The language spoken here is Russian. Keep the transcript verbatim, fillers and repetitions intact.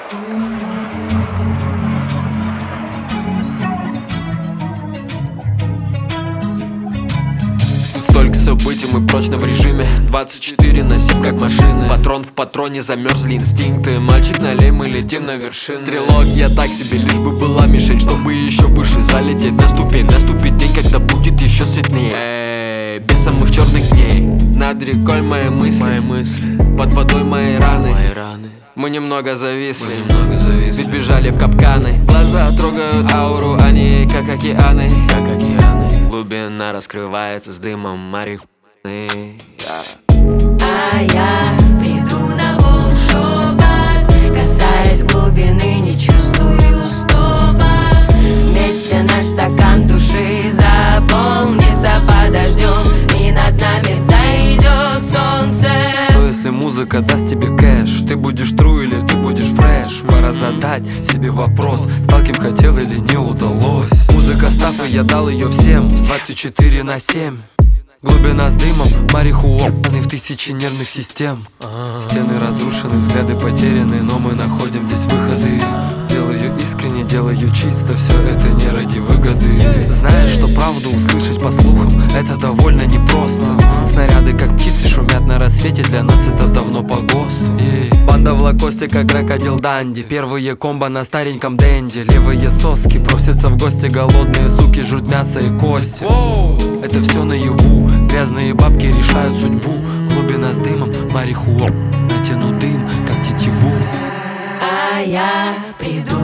Столько событий, мы прочно в режиме двадцать четыре на семь, как машины. Патрон в патроне, замерзли инстинкты. Мальчик, налей, мы летим на вершины. Стрелок, я так себе, лишь бы была мишень, чтобы еще выше залететь на ступень. Наступит день, когда будет еще светлее. Эй, без самых черных дней. Над рекой мои мысли, мои мысли. Под водой мои раны, мои раны. Мы немного зависли, мы немного зависли. Ведь бежали в капканы. Глаза трогают ауру, они как океаны, как океаны. Глубина раскрывается с дымом марихуаны. А я приду на волшебок, касаясь глубины, не чувствую стопа. Вместе наш стакан души заполнится под дождем, и над нами взойдет солнце. Что если музыка даст тебе кэш? Ты будешь тру или ты будешь фреш? Пора задать себе вопрос, стал кем хотел или не удалось. Музыка став, и я дал ее всем двадцать четыре на семь. Глубина с дымом, марихуаны в тысячи нервных систем. Стены разрушены, взгляды потеряны, но мы находим здесь выходы. Делаю искренне, делаю чисто, все это не ради выгоды. Знаешь, что правду услышать по слухам это довольно непросто. Снаряды как птицы шумят на рассвете, для нас это давно по ГОСТу. Банда в лакосте как крокодил Данди, первые комбо на стареньком денди. Левые соски просятся в гости, голодные суки жрут мясо и кости. Это все наяву, грязные бабки решают судьбу. Глубина с дымом, марихуа, натяну дым, как тетиву. А я приду